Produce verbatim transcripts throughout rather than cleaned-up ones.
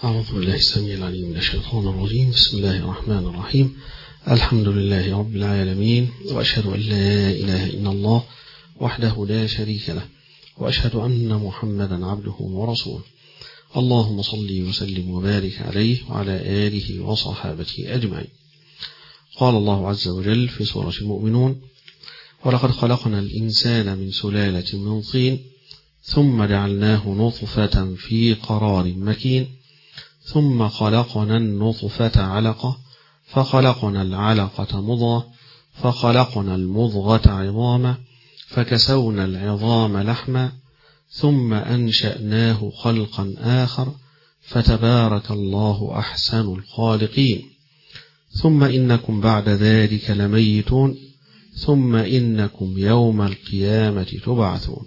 أعوذ بالله السميع العليم من الشيطان الرجيم. بسم الله الرحمن الرحيم. الحمد لله رب العالمين، وأشهد أن لا إله إلا الله وحده لا شريك له، وأشهد أن محمدا عبده ورسوله. اللهم صل وسلم وبارك عليه وعلى آله وصحابته أجمعين. قال الله عز وجل في سورة المؤمنون: ولقد خلقنا الإنسان من سلالة من طين ثم جعلناه نطفة في قرار مكين ثم خلقنا النطفة علقة فخلقنا العلقة مضغة فخلقنا المضغة عظاما فكسونا العظام لحما ثم أنشأناه خلقا آخر فتبارك الله أحسن الخالقين. ثم إنكم بعد ذلك لميتون ثم إنكم يوم القيامة تبعثون.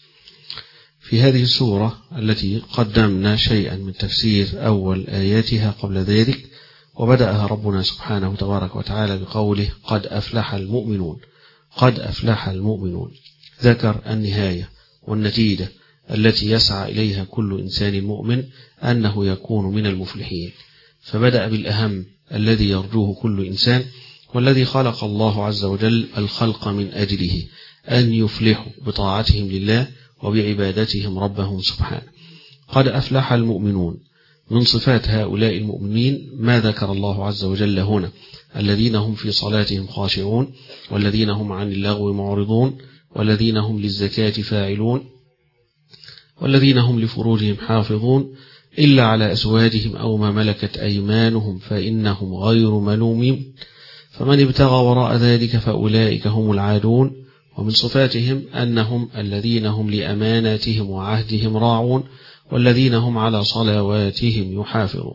في هذه السورة التي قدمنا شيئا من تفسير أول آياتها قبل ذلك، وبدأها ربنا سبحانه تبارك وتعالى بقوله: قد أفلح المؤمنون. قد أفلح المؤمنون، ذكر النهاية والنتيجة التي يسعى إليها كل إنسان مؤمن أنه يكون من المفلحين، فبدأ بالأهم الذي يرجوه كل إنسان، والذي خلق الله عز وجل الخلق من أجله، أن يفلحوا بطاعتهم لله وبعبادتهم ربهم سبحانه. قد أفلح المؤمنون، من صفات هؤلاء المؤمنين ما ذكر الله عز وجل هنا: الذين هم في صلاتهم خاشعون، والذين هم عن اللغو معرضون، والذين هم للزكاة فاعلون، والذين هم لفروجهم حافظون إلا على أزواجهم أو ما ملكت أيمانهم فإنهم غير ملومين، فمن ابتغى وراء ذلك فأولئك هم العادون. ومن صفاتهم أنهم الذين هم لأماناتهم وعهدهم راعون، والذين هم على صلواتهم يحافظون.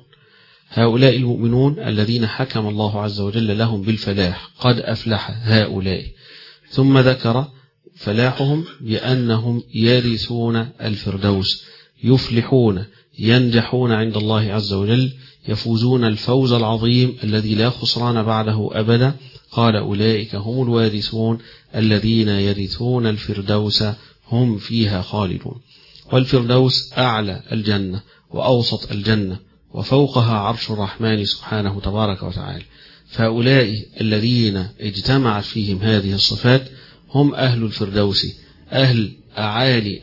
هؤلاء المؤمنون الذين حكم الله عز وجل لهم بالفلاح، قد أفلح هؤلاء، ثم ذكر فلاحهم بأنهم يرثون الفردوس، يفلحون، ينجحون عند الله عز وجل، يفوزون الفوز العظيم الذي لا خسران بعده أبدا. قال: أولئك هم الوارثون الذين يرثون الفردوس هم فيها خالدون. والفردوس أعلى الجنة وأوسط الجنة وفوقها عرش الرحمن سبحانه تبارك وتعالى. فهؤلاء الذين اجتمعت فيهم هذه الصفات هم أهل الفردوس، أهل أعالي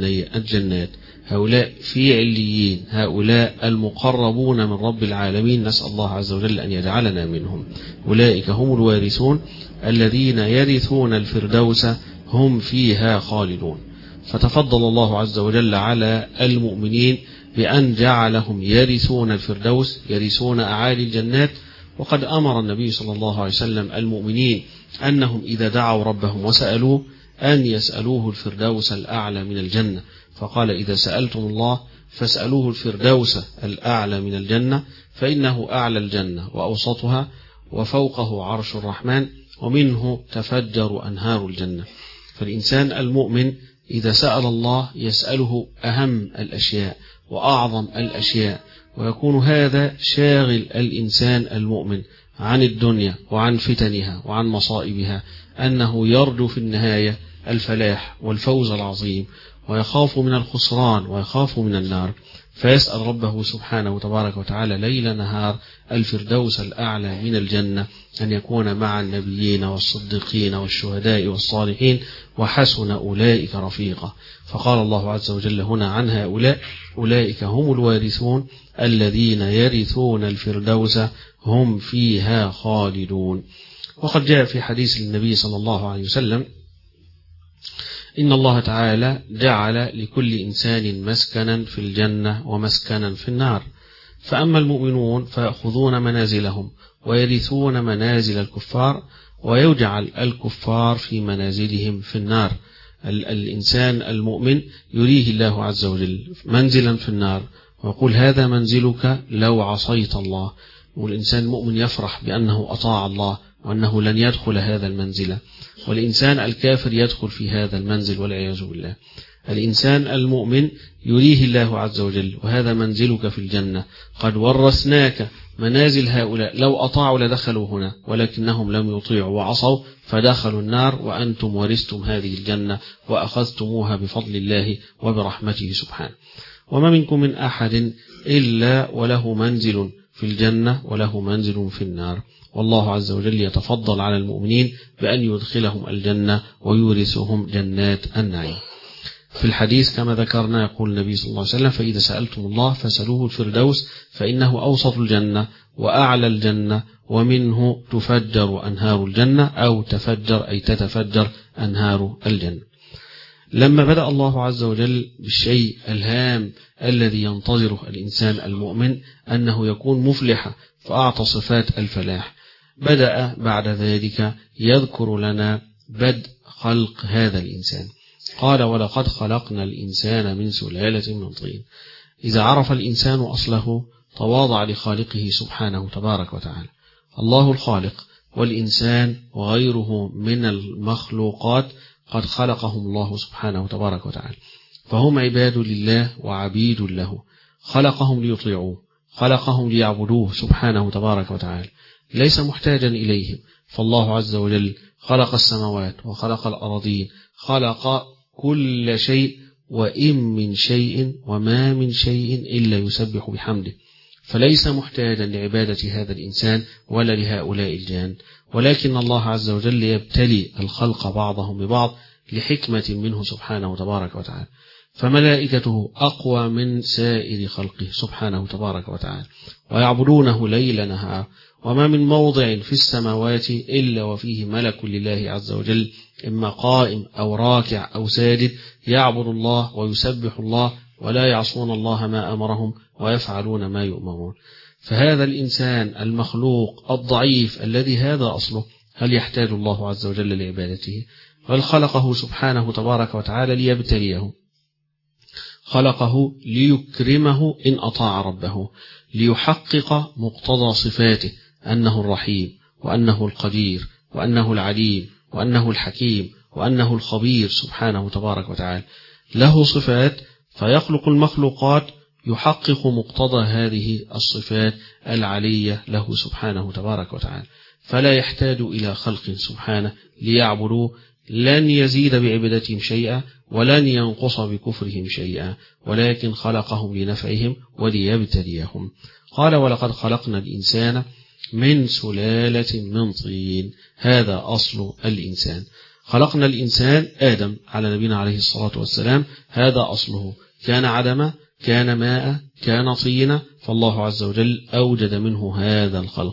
الجنات، هؤلاء في عليين، هؤلاء المقربون من رب العالمين، نسأل الله عز وجل أن يجعلنا منهم. أولئك هم الوارثون الذين يرثون الفردوس هم فيها خالدون. فتفضل الله عز وجل على المؤمنين بأن جعلهم يرثون الفردوس، يرثون أعالي الجنات. وقد أمر النبي صلى الله عليه وسلم المؤمنين أنهم إذا دعوا ربهم وسألوه أن يسألوه الفردوس الأعلى من الجنة، فقال: إذا سألتم الله فاسألوه الفردوس الأعلى من الجنة، فإنه أعلى الجنة وأوسطها وفوقه عرش الرحمن ومنه تفجر أنهار الجنة. فالإنسان المؤمن إذا سأل الله يسأله أهم الأشياء وأعظم الأشياء، ويكون هذا شاغل الإنسان المؤمن عن الدنيا وعن فتنها وعن مصائبها، أنه يرجو في النهاية الفلاح والفوز العظيم، ويخاف من الخسران ويخاف من النار، فيسأل ربه سبحانه تبارك وتعالى ليل نهار الفردوس الأعلى من الجنة، أن يكون مع النبيين والصديقين والشهداء والصالحين، وحسن أولئك رفيقا. فقال الله عز وجل هنا عن هؤلاء: أولئك هم الوارثون الذين يرثون الفردوس هم فيها خالدون. وقد جاء في حديث النبي صلى الله عليه وسلم: إن الله تعالى جعل لكل إنسان مسكنا في الجنة ومسكنا في النار، فأما المؤمنون فيأخذون منازلهم ويرثون منازل الكفار، ويجعل الكفار في منازلهم في النار. الإنسان المؤمن يريه الله عز وجل منزلا في النار ويقول: هذا منزلك لو عصيت الله. والإنسان المؤمن يفرح بأنه أطاع الله وأنه لن يدخل هذا المنزل، والإنسان الكافر يدخل في هذا المنزل والعياذ بالله. الإنسان المؤمن يريه الله عز وجل: وهذا منزلك في الجنة، قد ورثناك منازل هؤلاء، لو أطاعوا لدخلوا هنا، ولكنهم لم يطيعوا وعصوا فدخلوا النار، وأنتم ورثتم هذه الجنة وأخذتموها بفضل الله وبرحمته سبحانه. وما منكم من أحد إلا وله منزل في الجنة وله منزل في النار، والله عز وجل يتفضل على المؤمنين بأن يدخلهم الجنة ويورثهم جنات النعيم. في الحديث كما ذكرنا يقول النبي صلى الله عليه وسلم: فإذا سألتم الله فسألوه الفردوس فإنه أوسط الجنة وأعلى الجنة ومنه تفجر أنهار الجنة، أو تفجر أي تتفجر أنهار الجنة. لما بدأ الله عز وجل بالشيء الهام الذي ينتظره الإنسان المؤمن أنه يكون مفلحا فأعطى صفات الفلاح، بدأ بعد ذلك يذكر لنا بدء خلق هذا الإنسان. قال: ولقد خلقنا الإنسان من سلالة من طين. إذا عرف الإنسان أصله تواضع لخالقه سبحانه تبارك وتعالى. الله الخالق، والإنسان وغيره من المخلوقات قد خلقهم الله سبحانه تبارك وتعالى، فهم عباد لله وعبيد له، خلقهم ليطيعوه، خلقهم ليعبدوه سبحانه تبارك وتعالى، ليس محتاجا إليهم. فالله عز وجل خلق السماوات وخلق الأراضين، خلق كل شيء، وإن من شيء وما من شيء إلا يسبح بحمده، فليس محتاجا لعبادة هذا الإنسان ولا لهؤلاء الجان، ولكن الله عز وجل يبتلي الخلق بعضهم ببعض لحكمة منه سبحانه تبارك وتعالى. فملائكته أقوى من سائر خلقه سبحانه تبارك وتعالى، ويعبدونه ليل نهار، وما من موضع في السماوات إلا وفيه ملك لله عز وجل، إما قائم أو راكع أو ساجد، يعبد الله ويسبح الله ولا يعصون الله ما أمرهم ويفعلون ما يؤمرون. فهذا الإنسان المخلوق الضعيف الذي هذا أصله، هل يحتاج الله عز وجل لعبادته؟ بل خلقه سبحانه تبارك وتعالى ليبتليه، خلقه ليكرمه إن أطاع ربه، ليحقق مقتضى صفاته أنه الرحيم وأنه القدير وأنه العليم وأنه الحكيم وأنه الخبير سبحانه تبارك وتعالى. له صفات فيخلق المخلوقات يحقق مقتضى هذه الصفات العلية له سبحانه تبارك وتعالى، فلا يحتاج إلى خلق سبحانه ليعبدوه، لن يزيد بعبادتهم شيئا ولن ينقص بكفرهم شيئا، ولكن خلقهم لنفعهم وليبتليهم. قال: ولقد خلقنا الإنسان من سلالة من طين. هذا أصل الإنسان. خلقنا الإنسان آدم على نبينا عليه الصلاة والسلام، هذا أصله، كان عدما، كان ماء، كان طينا، فالله عز وجل أوجد منه هذا الخلق،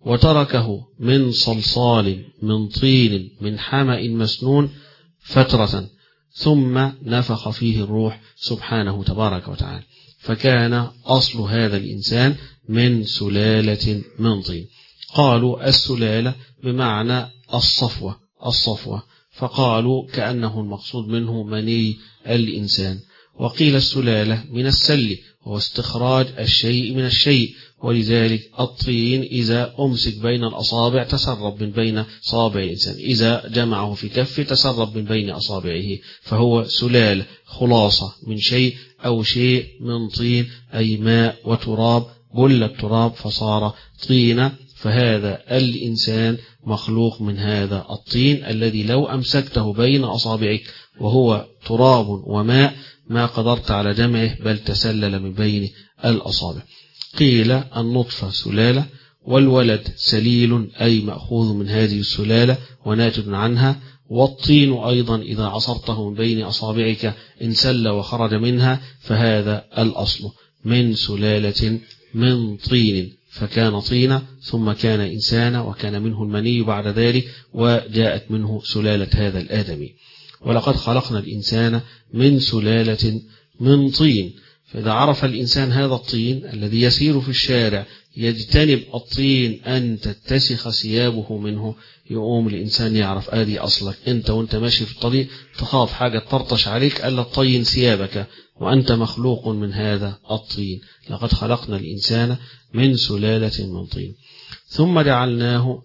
وتركه من صلصال من طين من حمأ مسنون فترة، ثم نفخ فيه الروح سبحانه تبارك وتعالى، فكان أصل هذا الإنسان من سلالة من طين. قالوا السلالة بمعنى الصفوة الصفوة فقالوا كأنه المقصود منه مني الإنسان. وقيل السلالة من السل، وهو استخراج الشيء من الشيء، ولذلك الطين إذا أمسك بين الأصابع تسرب من بين أصابع الإنسان، إذا جمعه في كف تسرب من بين أصابعه، فهو سلالة، خلاصة من شيء أو شيء من طين، أي ماء وتراب، بل التراب فصار طينا. فهذا الإنسان مخلوق من هذا الطين الذي لو أمسكته بين أصابعك وهو تراب وماء ما قدرت على جمعه، بل تسلل من بين الأصابع. قيل النطفة سلالة، والولد سليل أي مأخوذ من هذه السلالة وناتج عنها، والطين أيضا إذا عصرته من بين أصابعك انسل وخرج منها، فهذا الأصل من سلالة من طين، فكان طينا ثم كان إنسانا، وكان منه المني بعد ذلك، وجاءت منه سلالة هذا الآدمي. ولقد خلقنا الإنسان من سلالة من طين. فإذا عرف الإنسان هذا الطين الذي يسير في الشارع يجتنب الطين أن تتسخ ثيابه منه، يقوم الإنسان يعرف آدي أصلك. أنت وأنت ماشي في الطريق تخاف حاجة تطرطش عليك ألا تطين ثيابك، وأنت مخلوق من هذا الطين. لقد خلقنا الإنسان من سلالة من طين ثم جعلناه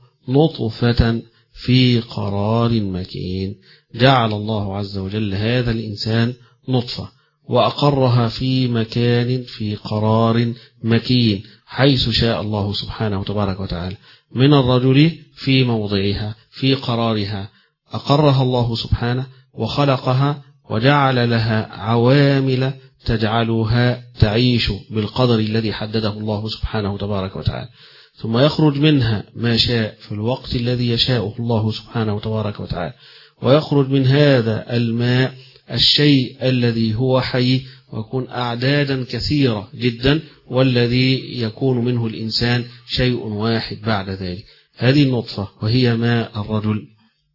نطفة في قرار مكين. جعل الله عز وجل هذا الإنسان نطفة وأقرها في مكان في قرار مكين، حيث شاء الله سبحانه وتبارك وتعالى، من الرجل في موضعها في قرارها، أقرها الله سبحانه وخلقها وجعل لها عوامل تجعلها تعيش بالقدر الذي حدده الله سبحانه تبارك وتعالى، ثم يخرج منها ما شاء في الوقت الذي يشاءه الله سبحانه تبارك وتعالى، ويخرج من هذا الماء الشيء الذي هو حي ويكون أعدادا كثيرة جدا، والذي يكون منه الإنسان شيء واحد بعد ذلك. هذه النطفة وهي ماء الرجل.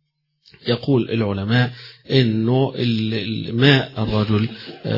يقول العلماء إنه ماء الرجل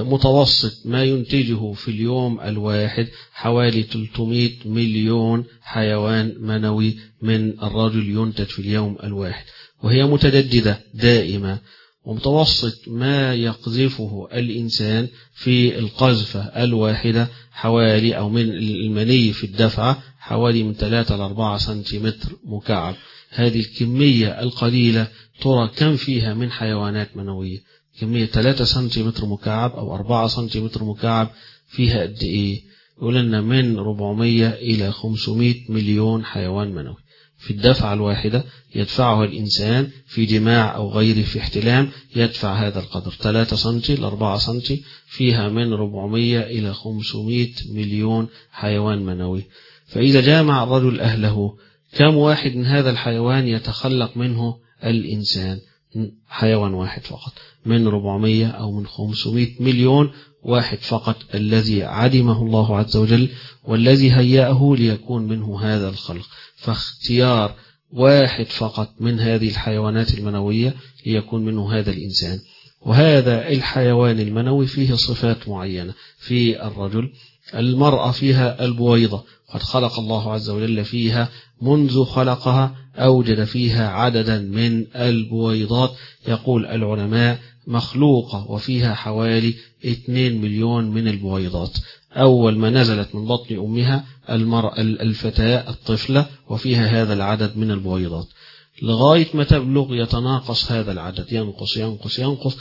متوسط ما ينتجه في اليوم الواحد حوالي ثلاثمائة مليون حيوان منوي من الرجل ينتج في اليوم الواحد، وهي متجددة دائمة. ومتوسط ما يقذفه الإنسان في القذفة الواحدة حوالي أو من المني في الدفعة حوالي من ثلاثة إلى أربعة سنتيمتر مكعب. هذه الكمية القليلة ترى كم فيها من حيوانات منوية؟ كمية ثلاثة سنتيمتر مكعب أو أربعة سنتيمتر مكعب فيها قد إيه؟ يقول لنا من أربعمائة إلى خمسمائة مليون حيوان منوي في الدفعة الواحدة يدفعها الإنسان في جماع أو غيره في احتلام، يدفع هذا القدر ثلاثة سنتي لأربعة سنتي فيها من أربعمائة إلى خمسمائة مليون حيوان منوي. فإذا جامع الرجل أهله كم واحد من هذا الحيوان يتخلق منه الإنسان؟ حيوان واحد فقط من أربعمائة أو من خمسمائة مليون واحد فقط الذي عدمه الله عز وجل والذي هيأه ليكون منه هذا الخلق. فاختيار واحد فقط من هذه الحيوانات المنوية ليكون منه هذا الإنسان. وهذا الحيوان المنوي فيه صفات معينة. في الرجل المرأة فيها البويضة، قد خلق الله عز وجل فيها منذ خلقها أوجد فيها عددا من البويضات، يقول العلماء مخلوقة وفيها حوالي اثنين مليون من البويضات. أول ما نزلت من بطن أمها المرأة الفتاة الطفلة وفيها هذا العدد من البويضات، لغاية ما تبلغ يتناقص هذا العدد، ينقص ينقص ينقص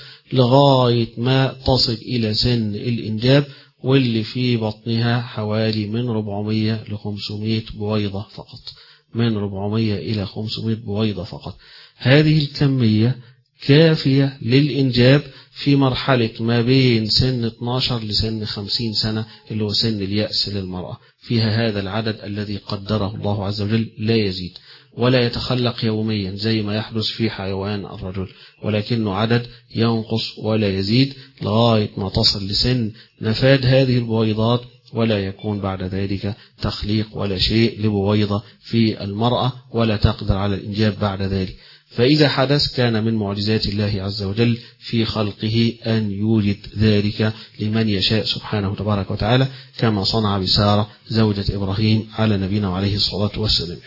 لغاية ما تصل إلى سن الإنجاب، واللي في بطنها حوالي من أربعمائة إلى خمسمائة بويضة فقط، من أربعمائة إلى خمسمائة بويضة فقط. هذه الكمية كافية للإنجاب في مرحلة ما بين سن اثني عشر لسن خمسين سنة، اللي هو سن اليأس للمرأة. فيها هذا العدد الذي قدره الله عز وجل، لا يزيد ولا يتخلق يوميا زي ما يحدث في حيوان الرجل، ولكنه عدد ينقص ولا يزيد لغاية ما تصل لسن نفاد هذه البويضات، ولا يكون بعد ذلك تخليق ولا شيء لبويضة في المرأة، ولا تقدر على الإنجاب بعد ذلك. فإذا حدث كان من معجزات الله عز وجل في خلقه أن يوجد ذلك لمن يشاء سبحانه تبارك وتعالى، كما صنع بسارة زوجة إبراهيم على نبينا عليه الصلاة والسلام.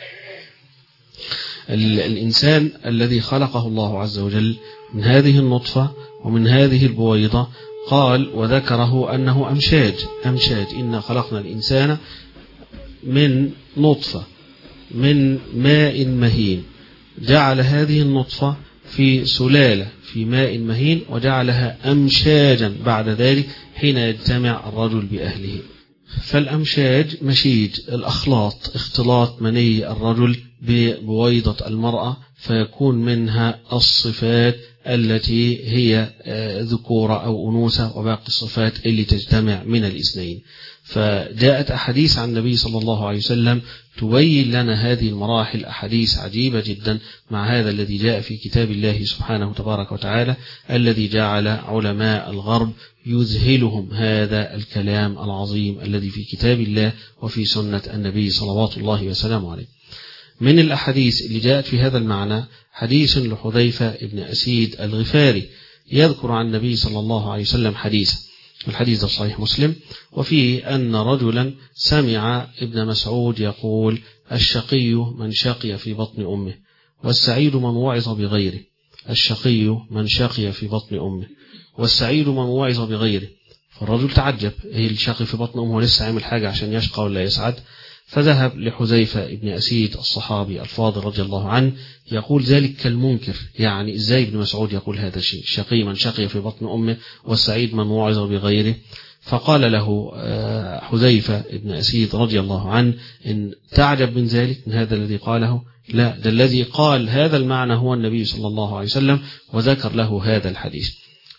الإنسان الذي خلقه الله عز وجل من هذه النطفة ومن هذه البويضة قال وذكره أنه أمشاج أمشاج إنا خلقنا الإنسان من نطفة من ماء مهين، جعل هذه النطفة في سلالة في ماء مهين وجعلها أمشاجا بعد ذلك حين يجتمع الرجل بأهله. فالأمشاج مشيج الأخلاط، اختلاط مني الرجل ببويضة المرأة، فيكون منها الصفات التي هي ذكورة أو أنوثة وباقي الصفات اللي تجتمع من الاثنين. فجاءت أحاديث عن النبي صلى الله عليه وسلم تبين لنا هذه المراحل، أحاديث عجيبة جدا مع هذا الذي جاء في كتاب الله سبحانه تبارك وتعالى، الذي جعل علماء الغرب يذهلهم هذا الكلام العظيم الذي في كتاب الله وفي سنة النبي صلوات الله وسلامه عليه. من الأحاديث اللي جاءت في هذا المعنى حديث لحذيفة ابن أسيد الغفاري، يذكر عن النبي صلى الله عليه وسلم حديثا، الحديث ده صحيح مسلم، وفيه أن رجلا سمع ابن مسعود يقول الشقي من شقي في بطن أمه والسعيد من وعظ بغيره. الشقي من شقي في بطن أمه والسعيد من وعظ بغيره. فالرجل تعجب، ايه الشقي في بطن أمه لسه عامل حاجة عشان يشقى ولا يسعد؟ فذهب لحذيفة ابن أسيد الصحابي الفاضل رضي الله عنه يقول ذلك كالمنكر، يعني ازاي ابن مسعود يقول هذا الشيء؟ الشقي من شقي في بطن أمه والسعيد من وعظ بغيره. فقال له حذيفة ابن أسيد رضي الله عنه إن تعجب من ذلك، من هذا الذي قاله؟ لا، ده الذي قال هذا المعنى هو النبي صلى الله عليه وسلم، وذكر له هذا الحديث.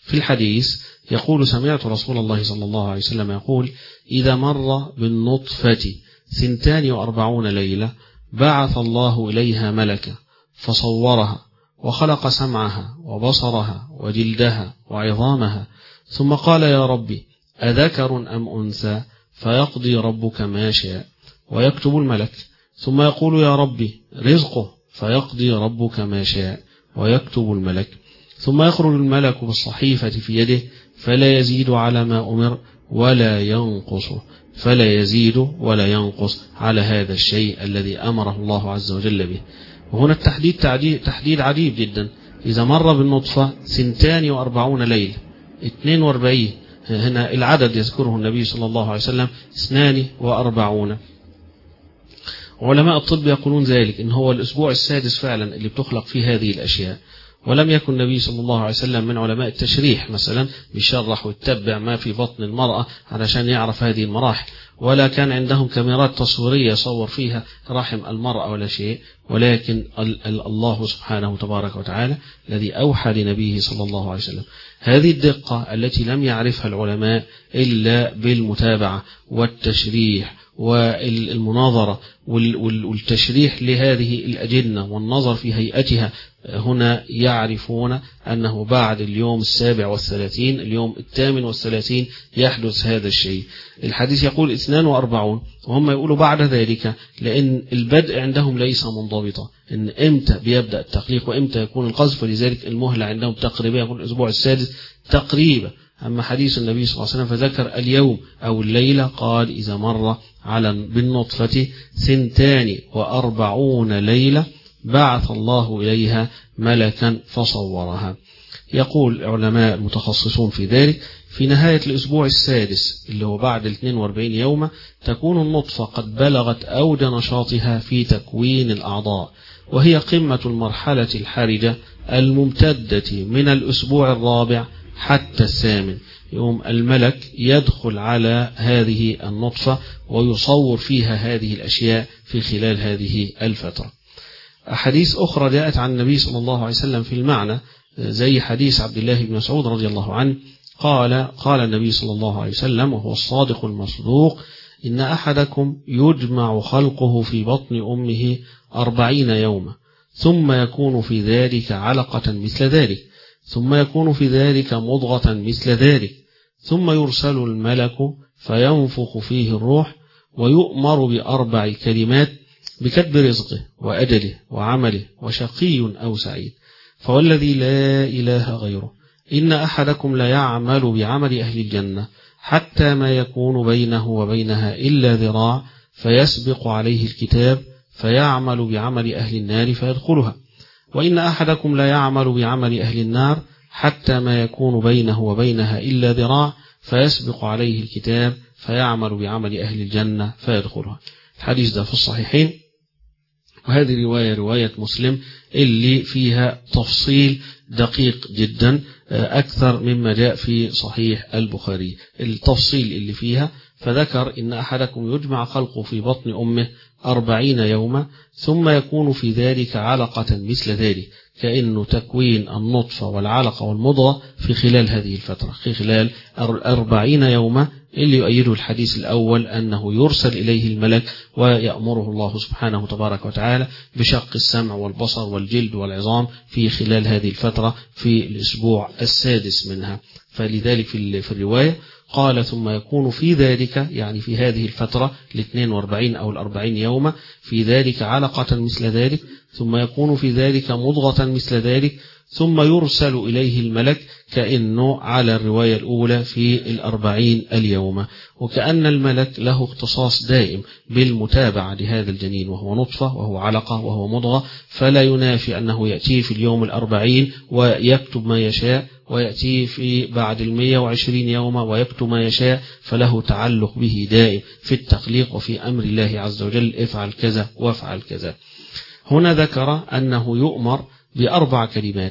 في الحديث يقول: سمعت رسول الله صلى الله عليه وسلم يقول: إذا مر بالنطفة ثنتان وأربعون ليلة بعث الله إليها ملكا فصورها وخلق سمعها وبصرها وجلدها وعظامها، ثم قال: يا ربي أذكر أم أنثى؟ فيقضي ربك ما شاء ويكتب الملك، ثم يقول: يا ربي رزقه؟ فيقضي ربك ما شاء ويكتب الملك، ثم يخرج الملك بالصحيفة في يده فلا يزيد على ما أمر ولا ينقص فلا يزيد ولا ينقص على هذا الشيء الذي أمره الله عز وجل به. وهنا التحديد تحديد عجيب جدا. إذا مر بالنطفة ثنتان وأربعون ليلة، اثنين وأربعين، هنا العدد يذكره النبي صلى الله عليه وسلم اثنان وأربعون. علماء الطب يقولون ذلك إن هو الأسبوع السادس فعلا اللي بتخلق فيه هذه الأشياء. ولم يكن النبي صلى الله عليه وسلم من علماء التشريح مثلا بيشرح ويتبع ما في بطن المرأة علشان يعرف هذه المراحل، ولا كان عندهم كاميرات تصويرية يصور فيها رحم المرأة ولا شيء، ولكن الله سبحانه تبارك وتعالى الذي أوحى لنبيه صلى الله عليه وسلم هذه الدقة التي لم يعرفها العلماء إلا بالمتابعة والتشريح والمناظرة والتشريح لهذه الأجنة والنظر في هيئتها. هنا يعرفون أنه بعد اليوم السابع والثلاثين، اليوم الثامن والثلاثين، يحدث هذا الشيء. الحديث يقول اثنان وأربعون، وهم يقولوا بعد ذلك، لأن البدء عندهم ليس منضبطا، إن إمتى بيبدأ التخليق وإمتى يكون القذف، ولذلك المهلة عندهم تقريبا يكون الأسبوع السادس تقريبا. أما حديث النبي صلى الله عليه وسلم فذكر اليوم أو الليلة، قال: إذا مر على بالنطفة ثنتان وأربعون ليلة بعث الله إليها ملكا فصورها. يقول علماء المتخصصون في ذلك: في نهاية الأسبوع السادس اللي هو بعد اثنين وأربعين يوما تكون النطفة قد بلغت أود نشاطها في تكوين الأعضاء، وهي قمة المرحلة الحرجة الممتدة من الأسبوع الرابع حتى الثامن. يوم الملك يدخل على هذه النطفة ويصور فيها هذه الأشياء في خلال هذه الفترة. أحاديث أخرى جاءت عن النبي صلى الله عليه وسلم في المعنى، زي حديث عبد الله بن مسعود رضي الله عنه قال: قال النبي صلى الله عليه وسلم وهو الصادق المصدوق: إن أحدكم يجمع خلقه في بطن أمه أربعين يوما، ثم يكون في ذلك علقة مثل ذلك، ثم يكون في ذلك مضغة مثل ذلك، ثم يرسل الملك فينفخ فيه الروح ويؤمر بأربع كلمات بكتب رزقه وأجله وعمله وشقي أو سعيد. فوالذي لا إله غيره إن أحدكم لا يعمل بعمل أهل الجنة حتى ما يكون بينه وبينها إلا ذراع، فيسبق عليه الكتاب فيعمل بعمل أهل النار فيدخلها، وإن أحدكم لا يعمل بعمل أهل النار حتى ما يكون بينه وبينها إلا ذراع، فيسبق عليه الكتاب فيعمل بعمل أهل الجنة فيدخلها. الحديث ده في الصحيحين، وهذه رواية رواية مسلم اللي فيها تفصيل دقيق جدا أكثر مما جاء في صحيح البخاري. التفصيل اللي فيها فذكر: إن أحدكم يجمع خلقه في بطن أمه أربعين يوما، ثم يكون في ذلك علقة مثل ذلك، كأنه تكوين النطفة والعلقة والمضغة في خلال هذه الفترة، في خلال أربعين يوما، اللي يؤيده الحديث الأول أنه يرسل إليه الملك ويأمره الله سبحانه تبارك وتعالى بشق السمع والبصر والجلد والعظام في خلال هذه الفترة في الأسبوع السادس منها. فلذلك في الرواية قال: ثم يكون في ذلك، يعني في هذه الفترة الاثنين وأربعين أو الأربعين يوما، في ذلك علقة مثل ذلك، ثم يكون في ذلك مضغة مثل ذلك، ثم يرسل إليه الملك، كأنه على الرواية الأولى في الأربعين اليوم. وكأن الملك له اختصاص دائم بالمتابعة لهذا الجنين، وهو نطفة وهو علقة وهو مضغة، فلا ينافي أنه يأتي في اليوم الأربعين ويكتب ما يشاء، ويأتي في بعد المية وعشرين يوما ويكتب ما يشاء، فله تعلق به دائم في التخليق وفي أمر الله عز وجل: افعل كذا وافعل كذا. هنا ذكر أنه يؤمر بأربع كلمات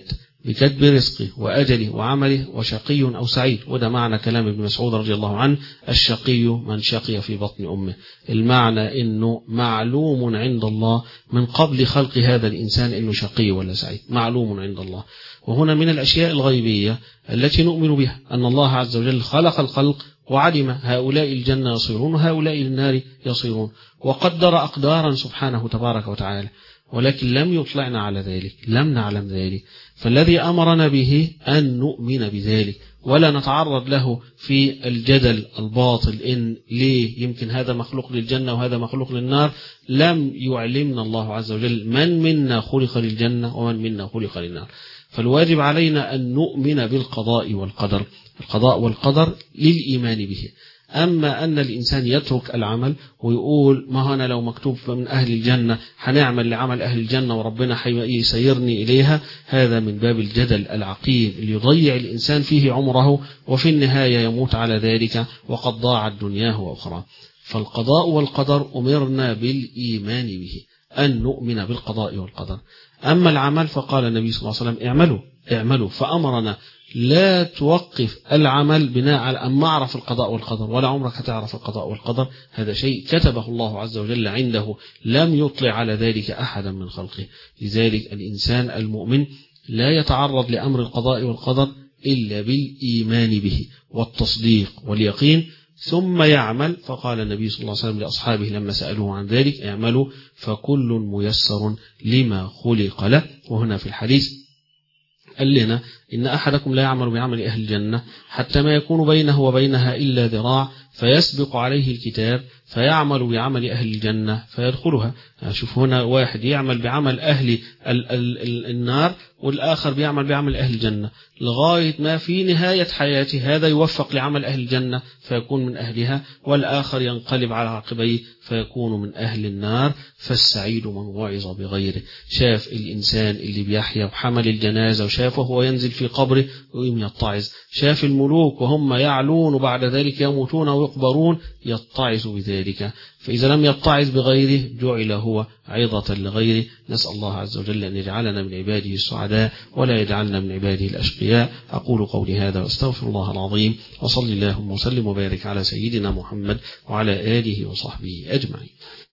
بكتب رزقه وأجله وعمله وشقي أو سعيد. وده معنى كلام ابن مسعود رضي الله عنه: الشقي من شقي في بطن أمه. المعنى إنه معلوم عند الله من قبل خلق هذا الإنسان إنه شقي ولا سعيد، معلوم عند الله. وهنا من الأشياء الغيبية التي نؤمن بها أن الله عز وجل خلق الخلق وعلم هؤلاء الجنة يصيرون وهؤلاء النار يصيرون، وقدر أقدارا سبحانه تبارك وتعالى، ولكن لم يطلعنا على ذلك، لم نعلم ذلك. فالذي أمرنا به أن نؤمن بذلك ولا نتعرض له في الجدل الباطل إن ليه يمكن هذا مخلوق للجنة وهذا مخلوق للنار. لم يعلمنا الله عز وجل من منا خلق للجنة ومن منا خلق للنار. فالواجب علينا أن نؤمن بالقضاء والقدر. القضاء والقدر للإيمان به. أما أن الإنسان يترك العمل ويقول ما أنا لو مكتوب من أهل الجنة هنعمل لعمل أهل الجنة وربنا يسيرني إليها، هذا من باب الجدل العقيم اللي يضيع الإنسان فيه عمره، وفي النهاية يموت على ذلك وقد ضاعت دنياه وأخرى. فالقضاء والقدر أمرنا بالإيمان به، أن نؤمن بالقضاء والقدر. أما العمل فقال النبي صلى الله عليه وسلم: اعملوا اعملوا، فأمرنا لا توقف العمل بناء على أن ما أعرف القضاء والقدر، ولا عمرك هتعرف القضاء والقدر. هذا شيء كتبه الله عز وجل عنده، لم يطلع على ذلك أحدا من خلقه. لذلك الإنسان المؤمن لا يتعرض لأمر القضاء والقدر إلا بالإيمان به والتصديق واليقين، ثم يعمل. فقال النبي صلى الله عليه وسلم لأصحابه لما سألوه عن ذلك: اعملوا فكل ميسر لما خلق له. وهنا في الحديث قال لنا: إن أحدكم لا يعمل بعمل أهل الجنة حتى ما يكون بينه وبينها إلا ذراع فيسبق عليه الكتاب فيعمل بعمل أهل الجنة فيدخلها. شوف هنا واحد يعمل بعمل أهل ال ال النار والآخر بيعمل بعمل أهل الجنة، لغاية ما في نهاية حياته هذا يوفق لعمل أهل الجنة فيكون من أهلها، والآخر ينقلب على عقبيه فيكون من أهل النار. فالسعيد من وعظ بغيره. شاف الإنسان اللي بيحيا وحمل الجنازة وشافه وهو ينزل في قبره ويم يتعظ، شاف الملوك وهم يعلون وبعد ذلك يموتون ويقبرون يتعظ بذلك. فإذا لم يتعظ بغيره جعل هو عظة لغيره. نسأل الله عز وجل أن يجعلنا من عباده السعداء ولا يجعلنا من عباده الأشقياء. أقول قولي هذا واستغفر الله العظيم، وصل اللهم وسلم وبارك على سيدنا محمد وعلى آله وصحبه أجمعين.